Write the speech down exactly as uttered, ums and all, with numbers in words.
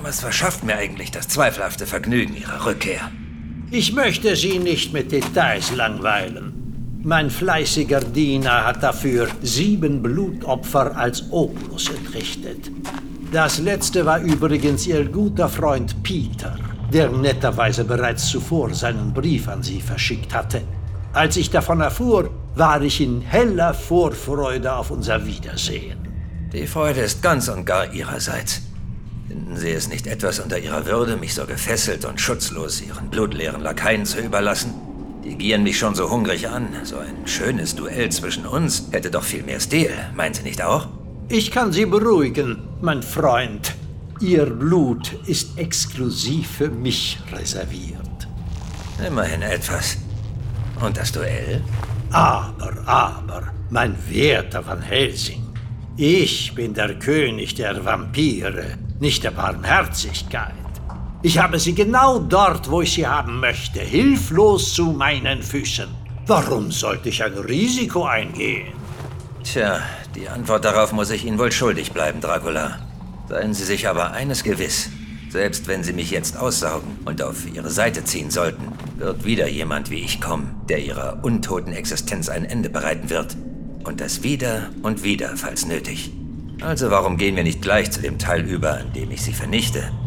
Was verschafft mir eigentlich das zweifelhafte Vergnügen Ihrer Rückkehr? Ich möchte Sie nicht mit Details langweilen. Mein fleißiger Diener hat dafür sieben Blutopfer als Obolus entrichtet. Das letzte war übrigens Ihr guter Freund Peter, der netterweise bereits zuvor seinen Brief an Sie verschickt hatte. Als ich davon erfuhr, war ich in heller Vorfreude auf unser Wiedersehen. Die Freude ist ganz und gar Ihrerseits. Finden Sie es nicht etwas unter Ihrer Würde, mich so gefesselt und schutzlos Ihren blutleeren Lakaien zu überlassen? Die gieren mich schon so hungrig an. So ein schönes Duell zwischen uns hätte doch viel mehr Stil, meinen Sie nicht auch? Ich kann Sie beruhigen, mein Freund. Ihr Blut ist exklusiv für mich reserviert. Immerhin etwas. Und das Duell? Aber, aber, mein werter Van Helsing, ich bin der König der Vampire, nicht der Barmherzigkeit. Ich habe sie genau dort, wo ich sie haben möchte, hilflos zu meinen Füßen. Warum sollte ich ein Risiko eingehen? Tja, die Antwort darauf muss ich Ihnen wohl schuldig bleiben, Dracula. Seien Sie sich aber eines gewiss. Selbst wenn Sie mich jetzt aussaugen und auf Ihre Seite ziehen sollten, wird wieder jemand wie ich kommen, der Ihrer untoten Existenz ein Ende bereiten wird. Und das wieder und wieder, falls nötig. Also warum gehen wir nicht gleich zu dem Teil über, an dem ich Sie vernichte?